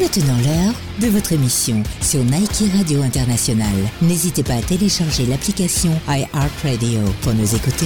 maintenant l'heure de votre émission sur Nike Radio International. N'hésitez pas à télécharger l'application iHeartRadio pour nous écouter.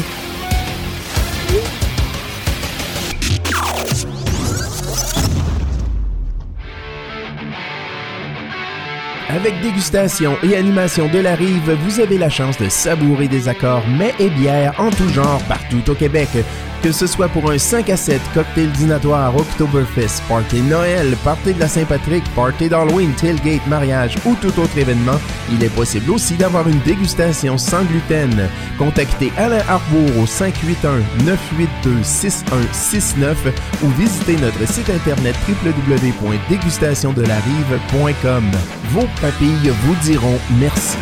Avec dégustation et animation de la rive, vous avez la chance de savourer des accords mets et bières en tout genre partout au Québec. Que ce soit pour un 5 à 7, cocktail dînatoire, Oktoberfest, party de Noël, party de la Saint-Patrick, party d'Halloween, tailgate, mariage ou tout autre événement, il est possible aussi d'avoir une dégustation sans gluten. Contactez Alain Harbour au 581-982-6169 ou visitez notre site internet www.dégustationdelarive.com. Vos papilles vous diront merci.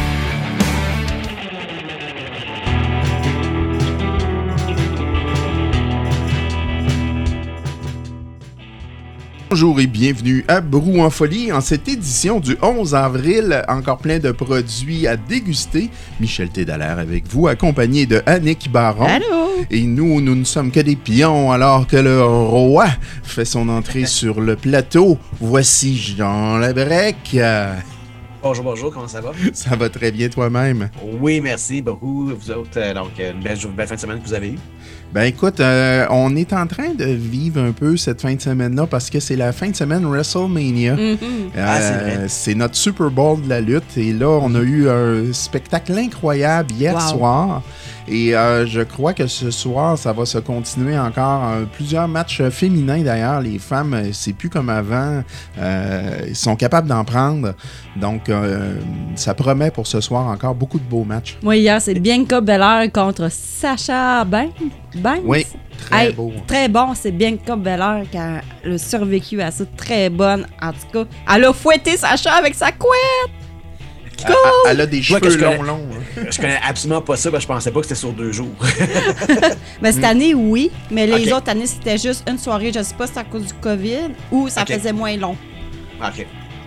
Bonjour et bienvenue à Brou en folie en cette édition du 11 avril. Encore plein de produits à déguster. Michel Tédallaire avec vous, accompagné de Annick Baron. Allô? Et nous ne sommes que des pions alors que le roi fait son entrée sur le plateau. Voici Jean Labrec. Bonjour, comment ça va? Ça va très bien toi-même. Oui, merci beaucoup. Vous autres, donc une belle fin de semaine que vous avez eue. Ben écoute, on est en train de vivre un peu cette fin de semaine-là parce que c'est la fin de semaine WrestleMania. C'est vrai. C'est notre Super Bowl de la lutte et là, on a eu un spectacle incroyable hier soir. Et je crois que ce soir, ça va se continuer encore. Plusieurs matchs féminins d'ailleurs. Les femmes, c'est plus comme avant. Ils sont capables d'en prendre. Donc, ça promet pour ce soir encore beaucoup de beaux matchs. Moi, hier, c'est Bianca Belair contre Sasha Banks. Oui, très beau. Très bon, c'est Bianca Belair qui a survécu à ça. Très bonne, en tout cas. Elle a fouetté Sasha avec sa couette. Cool. Elle a des cheveux longs. Hein. Je connais absolument pas ça, parce que je pensais pas que c'était sur 2 jours. Mais cette année, oui. Mais les autres années, c'était juste une soirée. Je sais pas si c'est à cause du COVID ou ça faisait moins long. OK.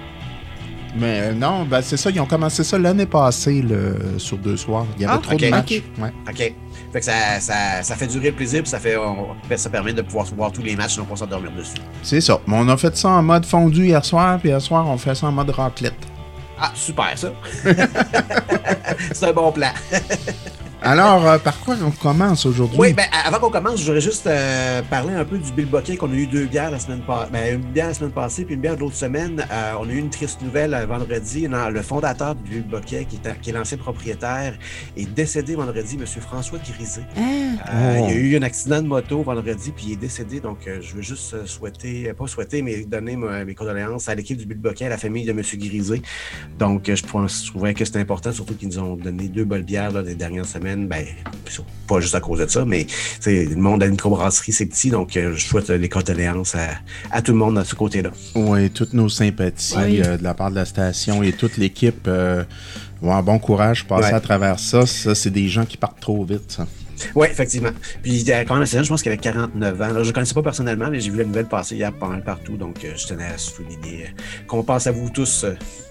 Mais non, ben c'est ça, ils ont commencé ça l'année passée sur 2 soirs. Il y avait trop de matchs. Ouais. OK. Fait que ça fait durer le plaisir, puis ça permet de pouvoir voir tous les matchs, sinon on s'endormir dessus. C'est ça. Mais on a fait ça en mode fondu hier soir, puis hier soir, on fait ça en mode raclette. Ah, super, ça. C'est un bon plan. Alors, par quoi on commence aujourd'hui? Oui, ben avant qu'on commence, je voudrais juste parler un peu du Bill Bucket, qu'on a eu 2 bières la semaine passée. Ben, une bière la semaine passée, puis une bière l'autre semaine. On a eu une triste nouvelle vendredi. Le fondateur du Bill Bucket, qui est l'ancien propriétaire, est décédé vendredi, M. François Grisé. Il y a eu un accident de moto vendredi, puis il est décédé. Donc, je veux juste mais donner mes condoléances à l'équipe du Bill Bucket, à la famille de M. Grisé. Donc, je trouvais que c'était important, surtout qu'ils nous ont donné 2 bonnes bières les dernières semaines. Ben, pas juste à cause de ça, mais le monde de la microbrasserie, c'est petit, donc je souhaite les condoléances à tout le monde de ce côté-là. Oui, toutes nos sympathies de la part de la station et toute l'équipe. Bon courage, passer à travers ça. Ça, c'est des gens qui partent trop vite, ça. Oui, effectivement. Puis quand même, je pense qu'il avait 49 ans. Là, je ne connaissais pas personnellement, mais j'ai vu la nouvelle passer hier pas mal partout, donc je tenais à souligner qu'on pense à vous tous.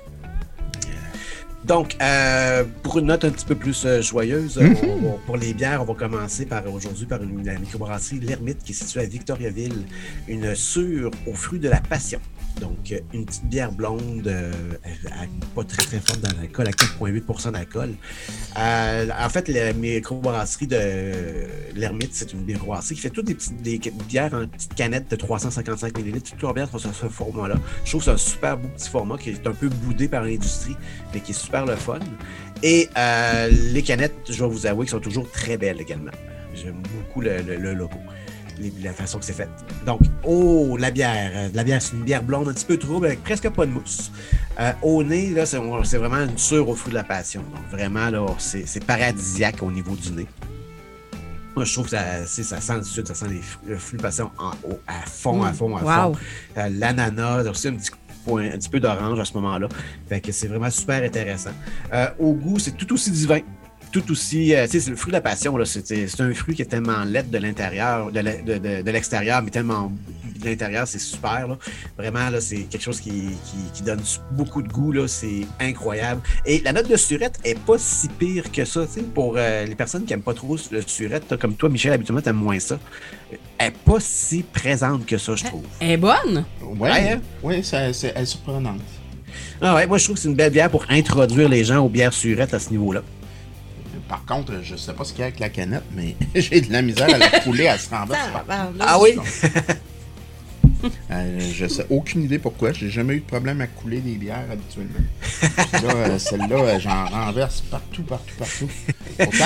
Donc, pour une note un petit peu plus joyeuse, pour les bières, on va commencer aujourd'hui par la microbrasserie L'Ermite qui est située à Victoriaville, une sûre aux fruits de la passion. Donc, une petite bière blonde, pas très très forte dans l'alcool, à 4,8% d'alcool. En fait, la microbrasserie de L'Ermite, c'est une microbrasserie qui fait toutes des bières en petites canettes de 355 ml. Toutes leurs bières sont sur ce format-là. Je trouve que c'est un super beau petit format qui est un peu boudé par l'industrie, mais qui est super le fun. Et les canettes, je vais vous avouer, qui sont toujours très belles également. J'aime beaucoup le logo. La façon que c'est fait. Donc, la bière. La bière, c'est une bière blonde un petit peu trouble avec presque pas de mousse. Au nez, là, c'est vraiment une sûre au fruit de la passion. Donc, vraiment, là, c'est paradisiaque au niveau du nez. Moi, je trouve que ça sent le sud, ça sent le fruit de passion à fond. L'ananas, aussi un petit peu d'orange à ce moment-là. Fait que c'est vraiment super intéressant. Au goût, c'est tout aussi divin. Tout aussi, c'est le fruit de la passion, là, c'est un fruit qui est tellement laid de l'intérieur, de l'extérieur, mais tellement de l'intérieur, c'est super. Là. Vraiment, là, c'est quelque chose qui donne beaucoup de goût. Là. C'est incroyable. Et la note de surette est pas si pire que ça. Pour les personnes qui n'aiment pas trop le surette, là, comme toi, Michel, habituellement, t'aimes moins ça. Elle n'est pas si présente que ça, je trouve. Elle est bonne? Oui, hein? Elle est surprenante. Ah ouais, moi, je trouve que c'est une belle bière pour introduire les gens aux bières surettes à ce niveau-là. Par contre, je sais pas ce qu'il y a avec la canette, mais j'ai de la misère à la couler, elle se renverse. Ah oui? Je sais aucune idée pourquoi. J'ai jamais eu de problème à couler des bières habituellement. Là, celle-là, j'en renverse partout. Pourtant,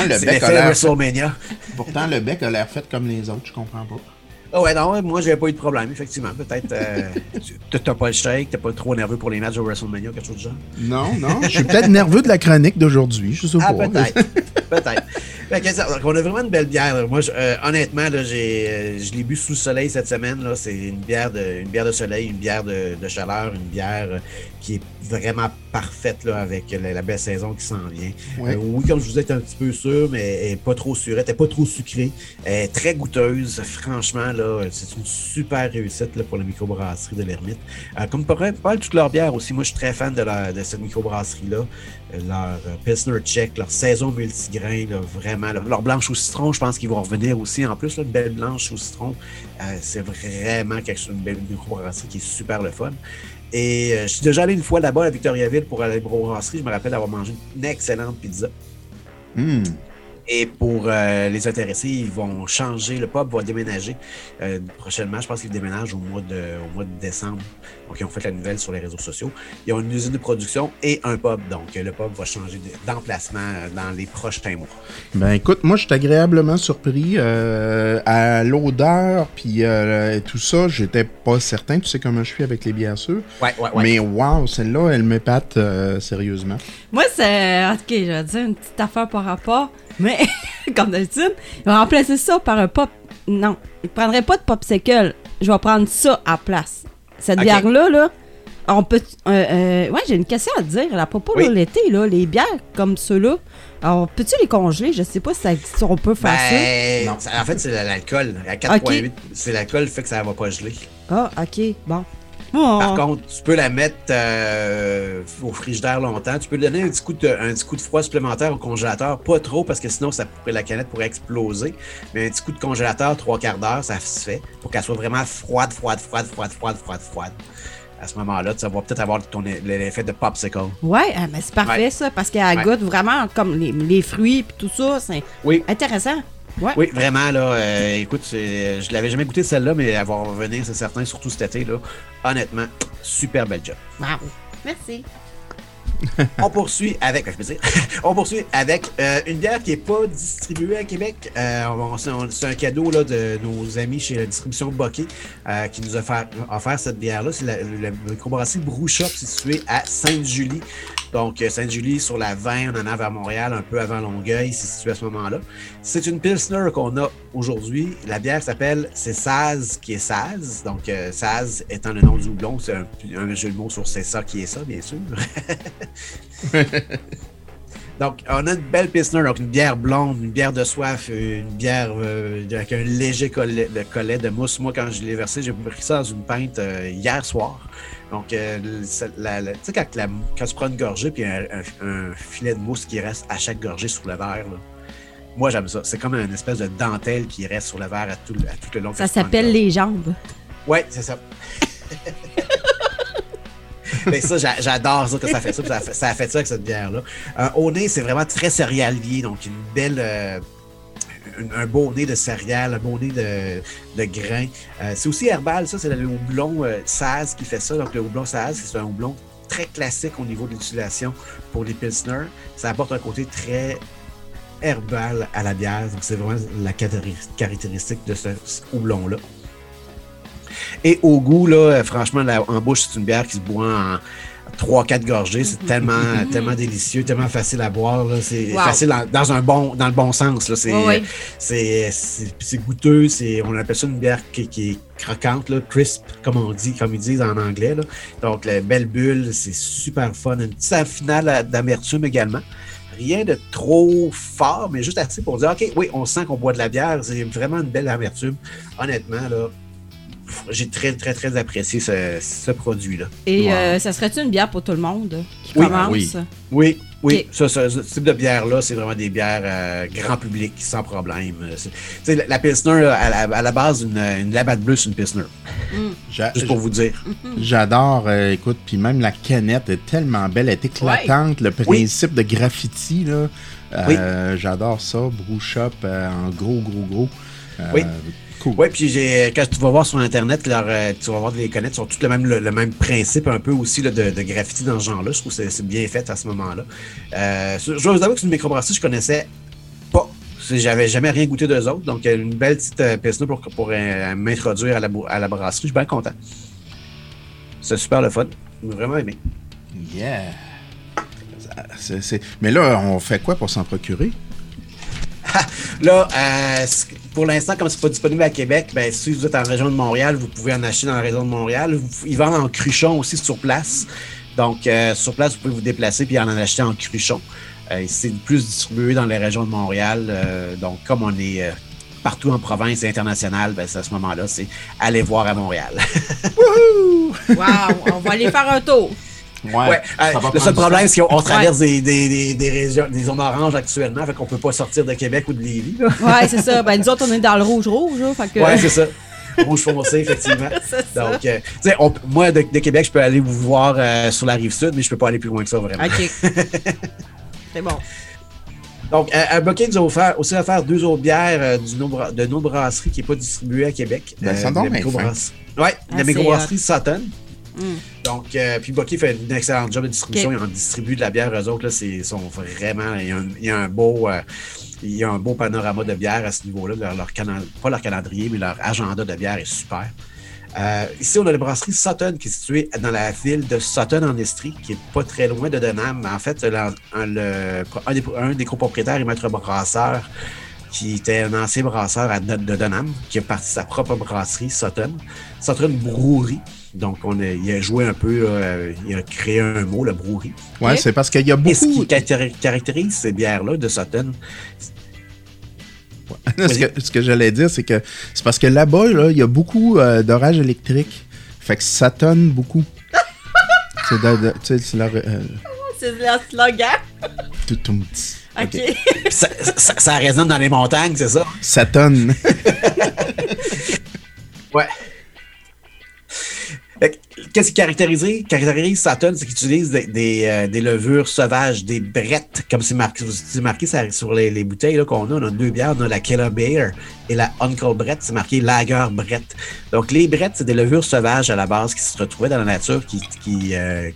le bec a l'air fait comme les autres, je comprends pas. Ah ouais, non, moi, j'avais pas eu de problème, effectivement. Peut-être, t'as pas le shake, t'es pas trop nerveux pour les matchs de WrestleMania, quelque chose de genre? Non, je suis peut-être nerveux de la chronique d'aujourd'hui, je sais pas. Peut-être. Donc, on a vraiment une belle bière. Moi, honnêtement, là, je l'ai bu sous le soleil cette semaine. Là. C'est une bière de soleil, une bière de chaleur, une bière qui est vraiment parfaite là, avec la belle saison qui s'en vient. Ouais. Oui, comme je vous ai dit, un petit peu sûr, mais elle n'est pas trop surette, elle n'est pas trop sucrée. Elle est très goûteuse. Franchement, là, c'est une super réussite là, pour la microbrasserie de l'Ermite. Comme pas mal toute leur bière aussi. Moi, je suis très fan de cette microbrasserie-là. Leur Pilsner Tchèque, leur saison multigrain, là, vraiment. Leur blanche au citron, je pense qu'ils vont revenir aussi. En plus, là, une belle blanche au citron. C'est vraiment quelque chose, une belle microbrasserie qui est super le fun. Et je suis déjà allé une fois là-bas à Victoriaville pour aller à la microbrasserie. Je me rappelle d'avoir mangé une excellente pizza. Et pour les intéressés, ils vont changer. Le pub va déménager prochainement. Je pense qu'ils déménagent au mois de décembre. Donc, ils ont fait la nouvelle sur les réseaux sociaux. Ils ont une usine de production et un pub. Donc, le pub va changer d'emplacement dans les prochains mois. Ben écoute, moi, je suis agréablement surpris. À l'odeur, puis tout ça, j'étais pas certain. Tu sais comment je suis avec les bières sûres. Ouais. Mais wow, celle-là, elle m'épate sérieusement. Moi, c'est... OK, je vais dire une petite affaire par rapport... Mais, comme d'habitude, il va remplacer ça par un pop... Non, il ne prendrait pas de popsicle. Je vais prendre ça à place. Cette bière-là, là, on peut... ouais, j'ai une question à te dire. À propos de l'été, là, les bières comme ceux-là, alors, peux-tu les congeler? Je sais pas si on peut faire ça. Non, en fait, c'est l'alcool. À 4,8, c'est l'alcool qui fait que ça ne va pas geler. Ah, OK, bon. Par contre, tu peux la mettre au frigidaire longtemps. Tu peux lui donner un petit coup de froid supplémentaire au congélateur. Pas trop, parce que sinon, la canette pourrait exploser. Mais un petit coup de congélateur, 3/4 d'heure, ça se fait. Pour qu'elle soit vraiment froide. À ce moment-là, tu vas peut-être avoir l'effet de popsicle. Ouais, mais c'est parfait ça, parce qu'elle goûte vraiment comme les fruits et tout ça. C'est intéressant. Ouais. Oui, vraiment, là, écoute, je l'avais jamais goûté celle-là, mais elle va revenir, c'est certain, surtout cet été, là. Honnêtement, super bel job. Wow. Merci. On poursuit avec une bière qui n'est pas distribuée à Québec. C'est un cadeau là, de nos amis chez la distribution Bokeh qui nous a offert cette bière-là. C'est la microbrasserie Brew Shop située à Sainte-Julie. Donc, Sainte-Julie, sur la 20, on en a vers Montréal, un peu avant Longueuil, c'est situé à ce moment-là. C'est une Pilsner qu'on a aujourd'hui. La bière s'appelle, c'est Saz qui est Saz. Donc, Saz étant le nom du houblon, c'est un jeu de mots sur c'est ça qui est ça, bien sûr. Donc, on a une belle Pilsner, donc une bière blonde, une bière de soif, une bière avec un léger collet de mousse. Moi, quand je l'ai versé, j'ai pris ça dans une pinte hier soir. Donc, tu sais, quand tu prends une gorgée puis un filet de mousse qui reste à chaque gorgée sur le verre, là, moi, j'aime ça. C'est comme une espèce de dentelle qui reste sur le verre à tout le long. Ça s'appelle les jambes. Oui, c'est ça. Mais ça, j'adore ça que ça fait ça. Ça a fait ça avec cette bière-là. Au nez, c'est vraiment très céréalier. Donc, une belle... un beau nez de céréales, un beau nez de grains. C'est aussi herbal, ça. C'est le houblon Saz qui fait ça. Donc, le houblon Saz, c'est un houblon très classique au niveau de l'utilisation pour les Pilsner. Ça apporte un côté très herbal à la bière. Donc, c'est vraiment la caractéristique de ce houblon-là. Et au goût, là, franchement, en bouche, c'est une bière qui se boit en 3-4 gorgées. C'est tellement délicieux, tellement facile à boire. Là. C'est facile dans le bon sens. Là. C'est goûteux. On appelle ça une bière qui est croquante, là, crisp, comme ils disent en anglais. Là. Donc, la belle bulle, c'est super fun. Une petite finale d'amertume également. Rien de trop fort, mais juste assez pour dire, OK, oui, on sent qu'on boit de la bière. C'est vraiment une belle amertume. Honnêtement, là, j'ai très, très, très apprécié ce produit-là. Et ça serait-tu une bière pour tout le monde qui Oui, commence? Oui. Okay. Ce type de bière-là, c'est vraiment des bières grand public, sans problème. La Pilsner, à la base, une Labatt Bleu, c'est une Pilsner. Juste pour vous dire. J'adore, écoute, puis même la canette est tellement belle, elle est éclatante, le principe de graffiti, là. J'adore ça, Brew Shop en gros. Oui. Cool. Oui, puis quand tu vas voir sur Internet, tu vas voir les canettes, sont toutes le même principe un peu aussi là, de graffiti dans ce genre-là. Je trouve que c'est bien fait à ce moment-là. Je dois vous avouer que c'est une microbrasserie que je connaissais pas. J'avais jamais rien goûté d'eux autres. Donc, une belle petite Pilsner pour m'introduire à la brasserie. Je suis bien content. C'est super le fun. J'ai vraiment aimé. Yeah! Mais là, on fait quoi pour s'en procurer? Là, pour l'instant, comme c'est pas disponible à Québec, ben, si vous êtes en région de Montréal, vous pouvez en acheter dans la région de Montréal. Ils vendent en cruchon aussi sur place. Donc, sur place, vous pouvez vous déplacer puis en acheter en cruchon. C'est plus distribué dans les régions de Montréal. Donc, comme on est partout en province et international, ben, à ce moment-là, c'est aller voir à Montréal. Wouhou! Wow! On va aller faire un tour. Ouais. Le seul problème, c'est qu'on traverse des régions, des zones oranges actuellement, fait qu'on peut pas sortir de Québec ou de Lévis. Ouais, c'est ça. Ben, nous autres, on est dans le rouge, là, fait que... Ouais, c'est ça. Rouge foncé, effectivement. Donc, tu sais, moi, de Québec, je peux aller vous voir sur la Rive-Sud, mais je peux pas aller plus loin que ça, vraiment. OK. C'est bon. Donc, à Buckeye nous a aussi offert 2 autres bières de nos brasseries qui n'est pas distribuée à Québec. Ça donne la microbrasserie Sutton. Donc, puis Buckeye fait une excellente job de distribution. Ils en distribuent de la bière, eux autres. Là, sont vraiment. Il y a un beau panorama de bière à ce niveau-là. Pas leur calendrier, mais leur agenda de bière est super. Ici, on a la brasserie Sutton qui est située dans la ville de Sutton en Estrie, qui est pas très loin de Denham. En fait, un des copropriétaires et maître brasseur qui était un ancien brasseur de Denham, qui a parti sa propre brasserie, Sutton Brewery. Donc, il a joué un peu, il a créé un mot, le brewery. Oui, c'est parce qu'il y a beaucoup... Et ce qui caractérise ces bières-là de Sutton... Ce que j'allais dire, c'est que c'est parce que là-bas, là, il y a beaucoup d'orages électriques. Fait que ça tonne beaucoup. C'est leur... C'est leur slogan. OK. Ça résonne dans les montagnes, c'est ça? Ça tonne. Ouais. Qu'est-ce qui caractérise Sutton, c'est qu'ils utilisent des levures sauvages, des brettes, comme c'est marqué sur les bouteilles là, qu'on a. On a 2 bières, on a la Keller Beer et la Uncle Brett, c'est marqué Lager Brett. Donc les brettes, c'est des levures sauvages à la base qui se retrouvaient dans la nature, qui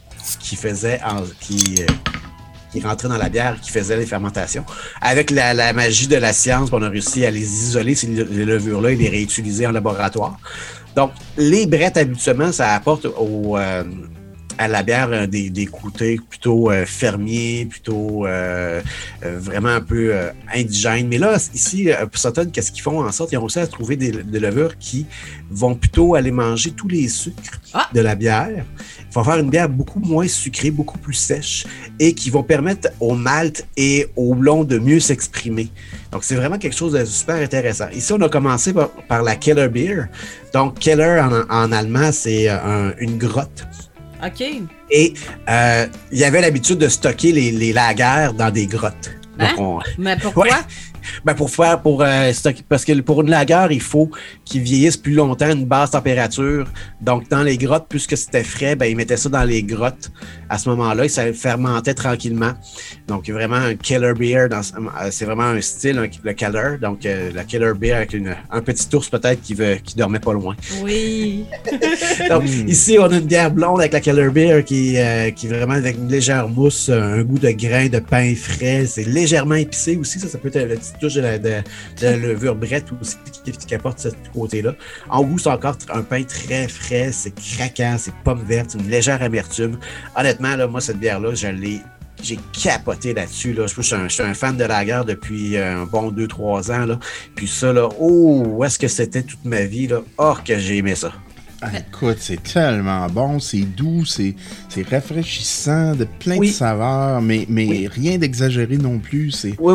rentraient dans la bière, qui faisaient les fermentations. Avec la magie de la science, on a réussi à les isoler, ces levures-là, et les réutiliser en laboratoire. Donc, les brettes, habituellement, ça apporte à la bière des côtés plutôt fermiers, plutôt vraiment un peu indigènes. Mais là, ici, pour Sutton, qu'est-ce qu'ils font en sorte? Ils ont réussi à trouver des levures qui vont plutôt aller manger tous les sucres de la bière. Ils vont faire une bière beaucoup moins sucrée, beaucoup plus sèche et qui vont permettre au malt et au houblon de mieux s'exprimer. Donc, c'est vraiment quelque chose de super intéressant. Ici, on a commencé par la Keller Beer. Donc, Keller, en allemand, c'est une grotte. OK. Et il y avait l'habitude de stocker les lagers dans des grottes. Donc, mais pourquoi? Ouais. Ben pour stocker, parce que pour une lager, il faut qu'ils vieillissent plus longtemps à une basse température. Donc, dans les grottes, puisque c'était frais, ben ils mettaient ça dans les grottes. À ce moment-là, ça fermentait tranquillement. Donc, vraiment un Keller Beer, c'est vraiment un style, le Keller. Donc, la Keller Beer avec un petit ours peut-être qui dormait pas loin. Oui. Donc, ici, on a une bière blonde avec la Keller Beer qui est vraiment avec une légère mousse, un goût de grain de pain frais. C'est légèrement épicé aussi. Ça peut être la petite touche de la levure brette aussi qui apporte ce côté-là. En goût, c'est encore un pain très frais. C'est craquant, c'est pomme verte, une légère amertume. Honnêtement, là, moi, cette bière-là, j'ai capoté là-dessus. Là. Je suis un fan de lager depuis un bon 2-3 ans. Là. Puis ça, là, où est-ce que c'était toute ma vie? Là? Oh, que j'ai aimé ça. Écoute, c'est tellement bon, c'est doux, c'est rafraîchissant, de plein de saveurs, mais rien d'exagéré non plus. Oui.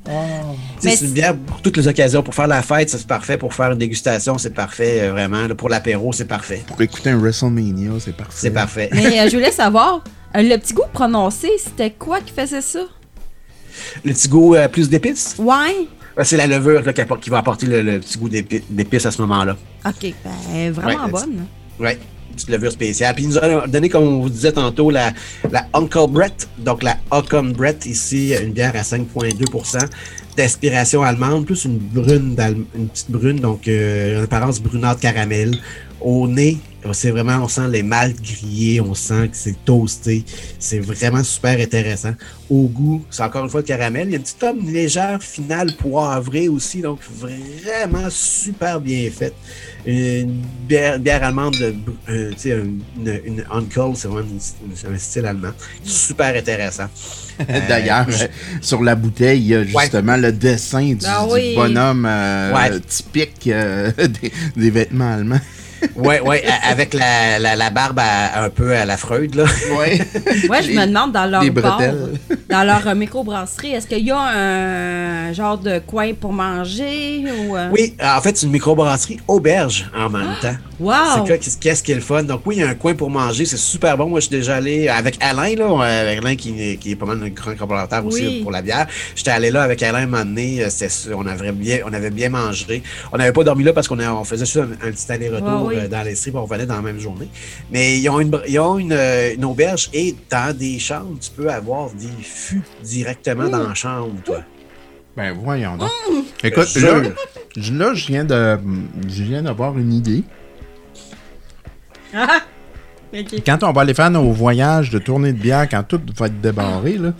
C'est une bière pour toutes les occasions. Pour faire la fête, c'est parfait. Pour faire une dégustation, c'est parfait. Vraiment, là, pour l'apéro, c'est parfait. Pour écouter un WrestleMania, c'est parfait. C'est parfait. Mais je voulais savoir, le petit goût prononcé, c'était quoi qui faisait ça? Le petit goût plus d'épices? Ouais. C'est la levure là, qui va apporter le petit goût d'épices à ce moment-là. OK, ben vraiment bonne. Oui, une petite levure spéciale. Puis il nous a donné, comme on vous disait tantôt, la Uncle Brett. Donc la Uncle Brett, ici, une bière à 5,2% d'inspiration allemande, plus une petite brune, donc une apparence brunâtre caramel. Au nez, c'est vraiment, on sent les maltes grillés, on sent que c'est toasté. C'est vraiment super intéressant. Au goût, c'est encore une fois le caramel. Il y a une petite tomme légère, finale, poivrée aussi, donc vraiment super bien faite. Une bière allemande, une Uncle, c'est vraiment un style allemand. Super intéressant. D'ailleurs, sur la bouteille, il y a justement le dessin du bonhomme typique des vêtements allemands. Oui, avec la barbe un peu à la Freud, là. Oui. Moi, je me demande dans leur bar, dans leur microbrasserie, est-ce qu'il y a un genre de coin pour manger ou Oui, en fait, c'est une microbrasserie auberge en même temps. Wow! C'est qu'est-ce qui est le fun. Donc oui, il y a un coin pour manger, c'est super bon. Moi, je suis déjà allé avec Alain, là, avec Alain qui est pas mal un grand collaborateur aussi pour la bière. J'étais allé là avec Alain un moment donné, on avait bien mangé. On n'avait pas dormi là parce qu'on faisait juste un petit aller-retour dans l'Estrie, puis on revenait dans la même journée. Mais ils ont une auberge et dans des chambres, tu peux avoir des fûts directement dans la chambre, toi. Ben voyons donc. Écoute, là, je viens d'avoir une idée. Okay. Quand on va aller faire nos voyages de tournée de bière, quand tout va être débarré, là,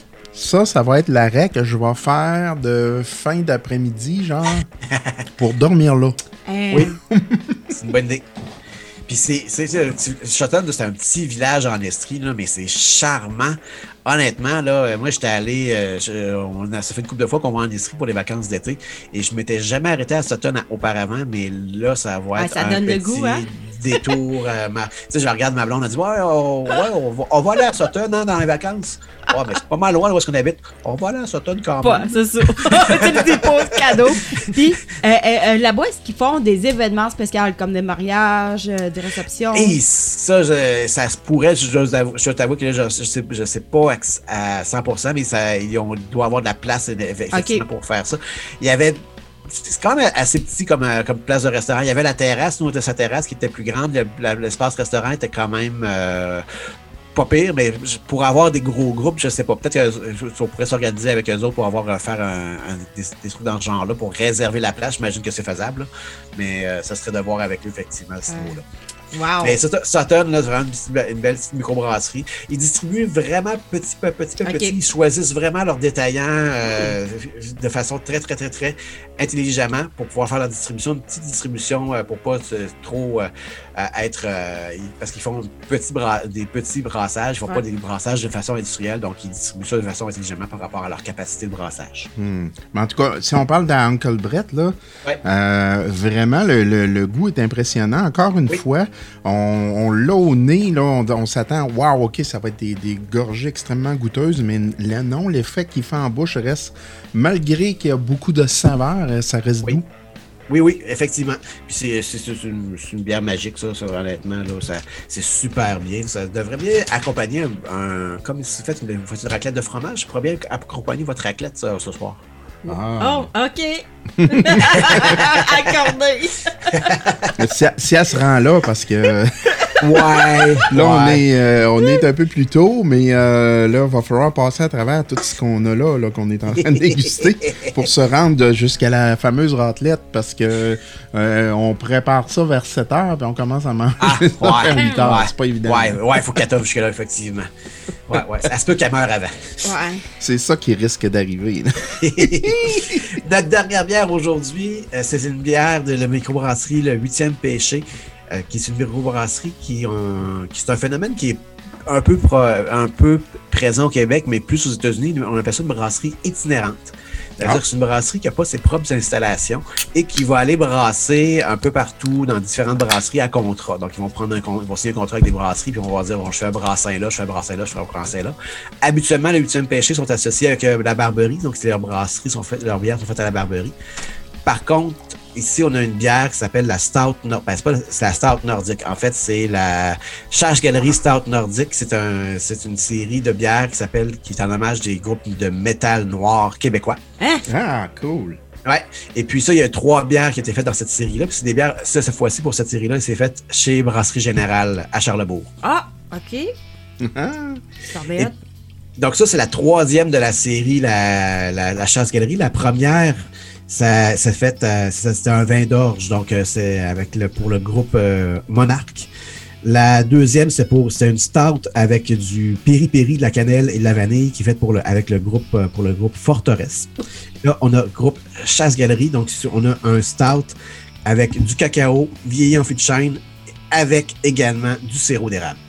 ça va être l'arrêt que je vais faire de fin d'après-midi, genre, pour dormir là. Oui, c'est une bonne idée. Puis Châteauneuf, c'est un petit village en Estrie, là, mais c'est charmant. Honnêtement, là, moi, j'étais allé, ça fait une couple de fois qu'on va en Estrie pour les vacances d'été, et je m'étais jamais arrêté à Sutton auparavant, mais là, ça va être ça donne petit le goût, hein? détour. Tu sais, je regarde ma blonde, elle dit on va aller à Sutton dans les vacances. Ouais, mais c'est pas mal loin où est-ce qu'on habite. On va aller à Sutton quand même. C'est ça. C'est des beaux cadeaux. Puis là-bas, est-ce qu'ils font des événements spéciaux comme des mariages, des réceptions? Et ça se pourrait, je t'avoue que là, je sais pas à 100%, mais il doit avoir de la place effectivement pour faire ça. Il y avait... C'est quand même assez petit comme place de restaurant. Il y avait la terrasse, nous, sa terrasse qui était plus grande. L'espace restaurant était quand même pas pire, mais pour avoir des gros groupes, je sais pas. Peut-être qu'on pourrait s'organiser avec eux autres pour faire des trucs dans ce genre-là, pour réserver la place. J'imagine que c'est faisable, là. Mais ça serait de voir avec eux, effectivement, à ce niveau-là. Wow. Mais Sutton, là, c'est vraiment une belle petite microbrasserie. Ils distribuent vraiment petit. Ils choisissent vraiment leurs détaillants de façon très, très, très, très intelligemment pour pouvoir faire la distribution, une petite distribution pour pas trop être... parce qu'ils font des petits brassages, ils font pas des brassages de façon industrielle, donc ils distribuent ça de façon intelligemment par rapport à leur capacité de brassage. Mais en tout cas, si on parle d'Uncle Brett, là, vraiment, le goût est impressionnant. Encore une fois, on l'a au nez, là, on s'attend, wow, OK, ça va être des gorgées extrêmement goûteuses, mais là, non, l'effet qu'il fait en bouche reste, malgré qu'il y a beaucoup de saveur, ça reste doux. Oui, effectivement. Puis c'est une bière magique, ça honnêtement, là, c'est super bien. Ça devrait bien accompagner comme si vous faites une raclette de fromage, ça pourrait bien accompagner votre raclette ce soir. Oh, OK. Accordé. Si elle se rend là, parce que... Là, on est un peu plus tôt, mais là, il va falloir passer à travers tout ce qu'on a là qu'on est en train de déguster pour se rendre jusqu'à la fameuse raclette, parce que on prépare ça vers 7h, puis on commence à manger vers 8h. C'est pas évident. Il faut qu'elle t'offre jusque-là, effectivement. Ça se peut qu'elle meure avant. C'est ça qui risque d'arriver. Notre dernière bière aujourd'hui, c'est une bière de la microbrasserie Le 8e Péché, qui est une microbrasserie qui c'est un phénomène qui est un peu présent au Québec, mais plus aux États-Unis. On appelle ça une brasserie itinérante. C'est-à-dire que c'est une brasserie qui n'a pas ses propres installations et qui va aller brasser un peu partout dans différentes brasseries à contrat. Donc, ils vont signer un contrat avec des brasseries puis on va dire, bon, je fais un brassin là, je fais un brassin là, je fais un brassin là. Habituellement, les 8e pêchés sont associés avec la Barberie. Donc, leurs brasseries leurs bières sont faites à la Barberie. Par contre, ici, on a une bière qui s'appelle la Stout Nordique. C'est la Stout Nordique. En fait, c'est la Chasse-Galerie Stout Nordique. C'est une série de bières qui est en hommage des groupes de métal noir québécois. Hein? Ah, cool. Ouais. Et puis ça, il y a 3 bières qui ont été faites dans cette série-là. Puis c'est des bières, cette fois-ci, pour cette série-là, c'est fait chez Brasserie Générale à Charlebourg. Ah, OK. Donc ça, c'est la 3e de la série, la Chasse-Galerie. La première... c'était un vin d'orge, donc c'est pour le groupe Monarque. La 2e, c'était une stout avec du piri-piri, de la cannelle et de la vanille qui est faite pour le groupe Forteresse. Là, on a le groupe Chasse-Galerie, donc on a un stout avec du cacao vieilli en fût de chêne avec également du sirop d'érable.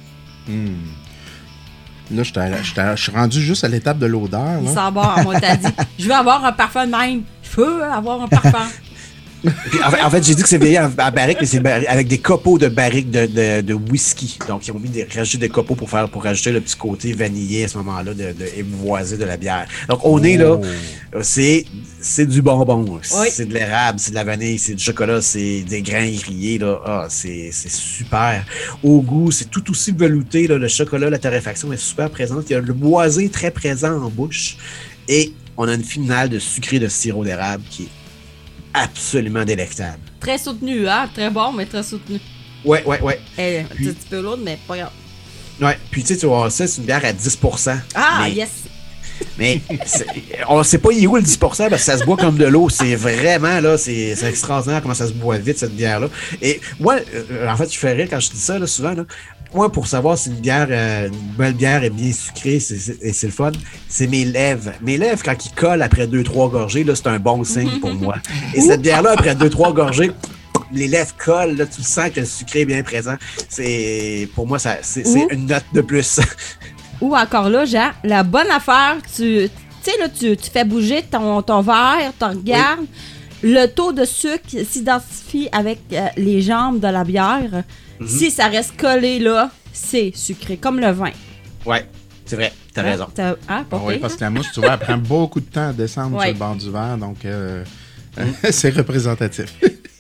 Là, je suis rendu juste à l'étape de l'odeur. Il sent bon, moi, t'as dit. Je veux avoir un parfum de même. Je veux avoir un parfum. Puis, en fait, j'ai dit que c'est vieilli en barrique, mais c'est avec des copeaux de barrique de whisky. Donc, ils ont rajouté des copeaux pour rajouter le petit côté vanillé à ce moment-là, émoisé de la bière. Donc, on est là, c'est du bonbon. Oui. C'est de l'érable, c'est de la vanille, c'est du chocolat, c'est des grains grillés. Là. Ah, c'est super. Au goût, c'est tout aussi velouté. Là, le chocolat, la torréfaction est super présente. Il y a le boisé très présent en bouche. Et on a une finale de sucré de sirop d'érable qui est absolument délectable. Très soutenu, hein? Très bon, mais très soutenu. Ouais. Un petit peu l'autre, mais pas grave. Ouais, puis tu sais, tu vois, ça, c'est une bière à 10%. Ah, mais, yes! Mais on sait pas où le 10% parce que ça se boit comme de l'eau. C'est vraiment, là, c'est extraordinaire comment ça se boit vite, cette bière-là. Et moi, en fait, je fais rire quand je dis ça, là, souvent, là. Moi, pour savoir si une belle bière est bien sucrée et c'est le fun, c'est mes lèvres. Mes lèvres, quand ils collent après 2-3 gorgées, là, c'est un bon signe pour moi. Et cette bière-là, après 2-3 gorgées, les lèvres collent, là, tu sens que le sucré est bien présent. Pour moi, c'est une note de plus. Ou encore là, Jean, la bonne affaire, tu sais, là, tu fais bouger ton verre, tu regardes. Oui. Le taux de sucre s'identifie avec les jambes de la bière. Si ça reste collé là, c'est sucré, comme le vin. Ouais, c'est vrai, t'as raison. Oui, parce que la mousse, tu vois, elle prend beaucoup de temps à descendre sur le bord du verre, donc c'est représentatif.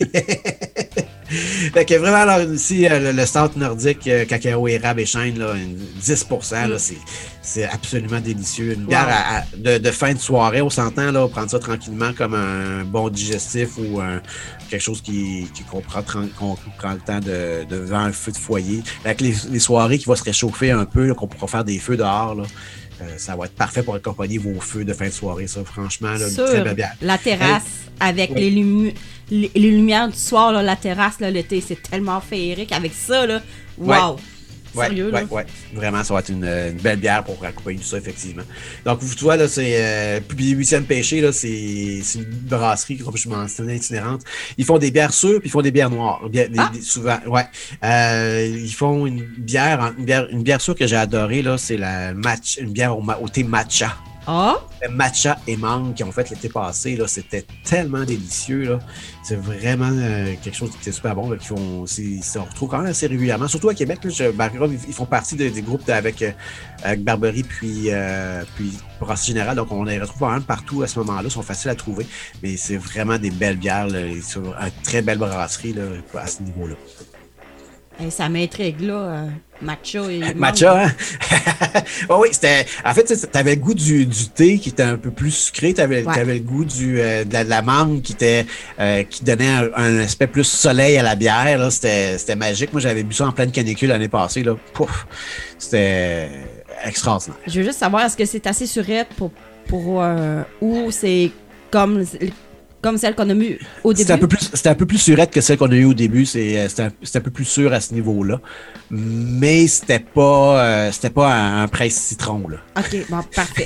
Fait que vraiment, là, ici, le stout nordique, cacao, érable et chêne, là, 10%, là, c'est absolument délicieux. Une bière de fin de soirée, on s'entend, là, prendre ça tranquillement comme un bon digestif ou quelque chose qu'on prend le temps devant un feu de foyer. Avec les soirées qui vont se réchauffer un peu, là, qu'on pourra faire des feux dehors, là. Ça va être parfait pour accompagner vos feux de fin de soirée, ça, franchement. Là, une très belle bière. La terrasse, avec les lumières du soir, là, la terrasse, là, l'été, c'est tellement féerique. Avec ça, là, wow! Sérieux, là? Ouais. Vraiment, ça va être une belle bière pour accompagner tout ça, effectivement. Donc, tu vois, là, c'est... puis 8e pêché, là, c'est une brasserie, comme je mentionnais, itinérante. Ils font des bières sûres, puis ils font des bières noires. Souvent, ouais. Ils font une bière sûre que j'ai adorée, là, c'est une bière au thé matcha. Le matcha et mangue qu'ils ont fait l'été passé, là, c'était tellement délicieux. Là. C'est vraiment quelque chose qui était super bon. Là, on retrouve quand même assez régulièrement. Surtout à Québec, là, ils font partie des groupes avec Barberie puis Brasserie Générale. Donc, on les retrouve vraiment partout à ce moment-là. Ils sont faciles à trouver. Mais c'est vraiment des belles bières. Là, une très belle brasserie là, à ce niveau-là. Et ça m'intrigue, là. Matcha et... Matcha, hein? Oui, c'était... En fait, t'avais le goût du thé qui était un peu plus sucré. T'avais le goût de la mangue qui donnait un aspect plus soleil à la bière. Là. C'était magique. Moi, j'avais bu ça en pleine canicule l'année passée. Là. Pouf! C'était extraordinaire. Je veux juste savoir, est-ce que c'est assez surette pour ou c'est comme celle qu'on a eue au début? C'était un peu plus surette que celle qu'on a eue au début. C'était un peu plus sûr à ce niveau-là. Mais c'était pas un presse citron, là. OK, bon, parfait.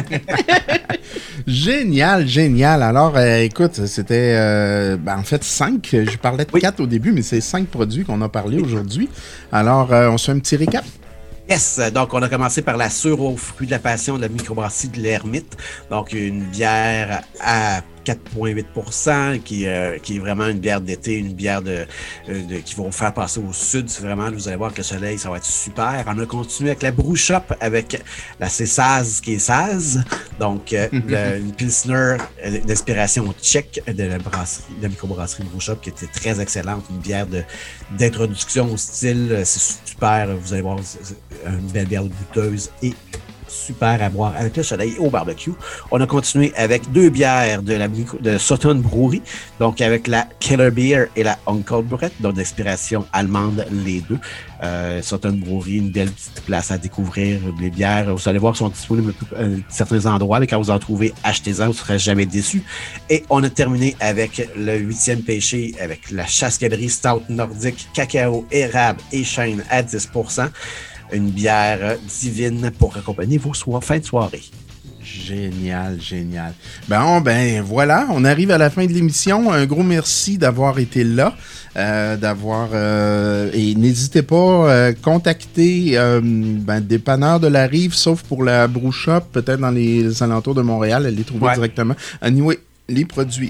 Génial. Alors, écoute, c'était en fait 5. Je parlais de 4 au début, mais c'est 5 produits qu'on a parlé aujourd'hui. Alors, on se fait un petit récap? Yes, donc on a commencé par la sûre aux fruits de la passion de la microbrasserie de l'Ermite. Donc une bière à 4,8% qui est vraiment une bière d'été, une bière qui va vous faire passer au sud. C'est vraiment, vous allez voir que le soleil, ça va être super. On a continué avec la Brew Shop, avec la Césaz qui est Saz. Donc une Pilsner d'inspiration tchèque de la microbrasserie Brew Shop qui était très excellente. Une bière d'introduction au style. C'est super. Vous allez voir, une belle bière goûteuse et super à boire avec le soleil au barbecue. On a continué avec 2 bières de Sutton Brewery, donc avec la Killer Beer et la Uncle Brett, donc d'inspiration allemande les deux. Sutton Brewery, une belle petite place à découvrir. Les bières, vous allez voir, sont disponibles à certains endroits, mais quand vous en trouvez, achetez-en, vous ne serez jamais déçus. Et on a terminé avec le 8e péché, avec la Chascadrie Stout nordique, cacao, érable et chêne à 10%. Une bière divine pour accompagner vos fins de soirée. Génial, génial. Ben voilà, on arrive à la fin de l'émission. Un gros merci d'avoir été là, et n'hésitez pas à contacter Dépanneur de la Rive, sauf pour la Brew Shop, peut-être dans les alentours de Montréal, elle les trouvera directement. Anyway, les produits,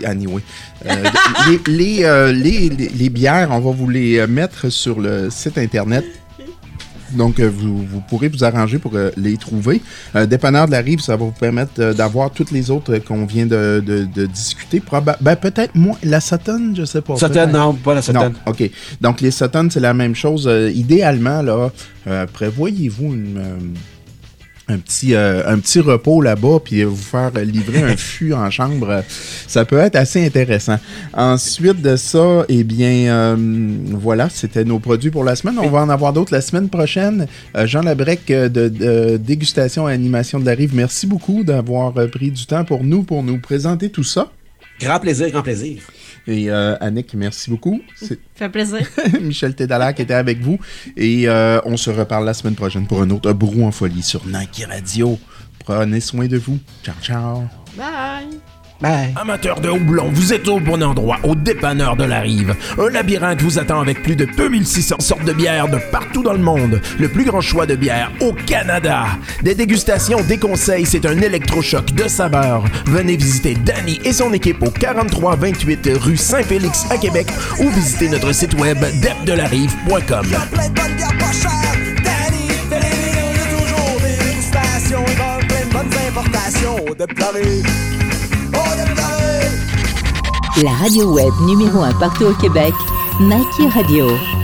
les bières, on va vous les mettre sur le site internet. Donc, vous pourrez vous arranger pour les trouver. Dépanneur de la Rive, ça va vous permettre d'avoir toutes les autres qu'on vient de discuter. Peut-être moins. La Sutton, je sais pas. Sutton, non, pas la Sutton. Non, OK. Donc, les Sutton, c'est la même chose. Idéalement, là, prévoyez-vous un petit repos là-bas, puis vous faire livrer un fût en chambre, ça peut être assez intéressant. Ensuite de ça, voilà, c'était nos produits pour la semaine. On va en avoir d'autres la semaine prochaine. Jean Labrec de Dégustation et Animation de la Rive, merci beaucoup d'avoir pris du temps pour nous présenter tout ça. Grand plaisir, grand plaisir. Et Annick, merci beaucoup. Ça fait plaisir. Michel Tédalac était avec vous. Et on se reparle la semaine prochaine pour un autre Brou en folie sur Nike Radio. Prenez soin de vous. Ciao, ciao. Bye. Bye. Amateurs de houblon, vous êtes au bon endroit, au Dépanneur de la Rive. Un labyrinthe vous attend avec plus de 2600 sortes de bières de partout dans le monde. Le plus grand choix de bières au Canada. Des dégustations, des conseils, c'est un électrochoc de saveurs. Venez visiter Danny et son équipe au 4328 rue Saint-Félix à Québec ou visitez notre site web depdelarive.com. La radio web numéro 1 partout au Québec, Nike Radio.